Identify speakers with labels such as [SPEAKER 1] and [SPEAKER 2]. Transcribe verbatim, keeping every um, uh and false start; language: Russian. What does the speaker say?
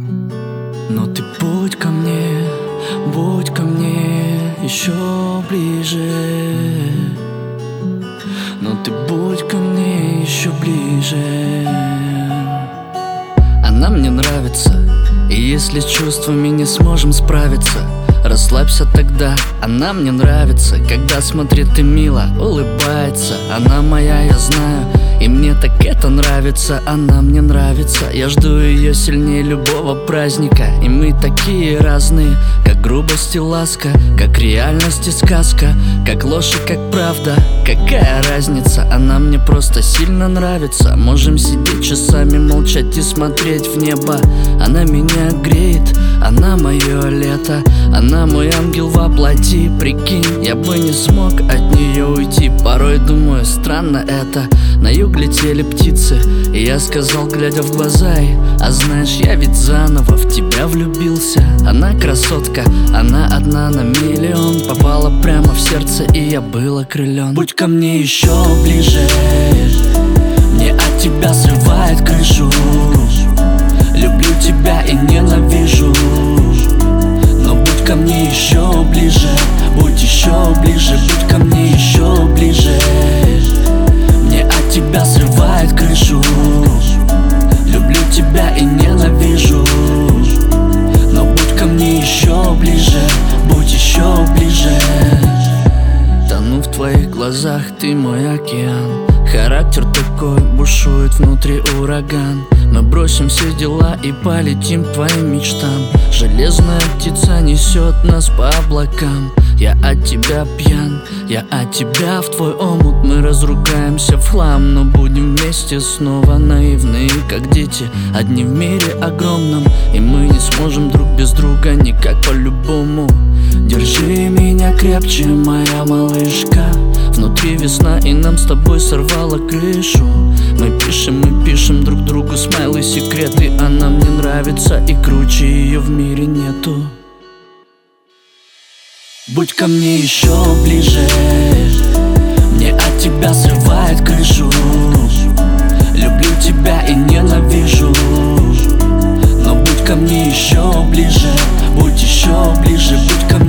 [SPEAKER 1] Но ты будь ко мне, будь ко мне еще ближе. Но ты будь ко мне еще ближе. Она мне нравится, и если с чувствами не сможем справиться, расслабься тогда. Она мне нравится, когда смотрит и мило улыбается. Она моя, я знаю, и мне так это нравится. Она мне нравится, я жду ее сильнее любого праздника. И мы такие разные, как грубость и ласка, как реальность и сказка, как ложь и как правда. Какая разница, она мне просто сильно нравится. Можем сидеть часами, молчать и смотреть в небо. Она меня греет, она мое лето, она мой ангел воплоти. Прикинь, я бы не смог от нее уйти. Порой думаю, странно это. На юг летели птицы, и я сказал, глядя в глаза ей: а знаешь, я ведь заново в тебя влюбился. Она красотка, она одна на миллион, попала прямо в сердце, и я был окрылен. Будь ко мне еще ближе, мне от тебя срывает крышу. Люблю тебя и ненавижу, но будь ко мне еще ближе, будь еще ближе, будь ко мне еще ближе. Мне от тебя срывает крышу. Люблю тебя и ненавижу, но будь ко мне еще ближе, будь еще ближе. Тону в твоих глазах, ты мой океан. Характер такой, бушует внутри ураган. Мы бросим все дела и полетим к твоим мечтам. Железная птица несет нас по облакам. Я от тебя пьян, я от тебя в твой омут. Мы разругаемся в хлам, но будем вместе снова. Наивные, как дети, одни в мире огромном. И мы не сможем друг без друга никак по-любому. Держи меня крепче, моя малышка. Внутри весна, и нам с тобой сорвало крышу. Мы пишем, мы пишем друг другу смайлы, секреты. Она мне нравится, и круче ее в мире нету. Будь ко мне еще ближе, мне от тебя срывает крышу. Люблю тебя и ненавижу, но будь ко мне еще ближе, будь еще ближе, будь ко мне.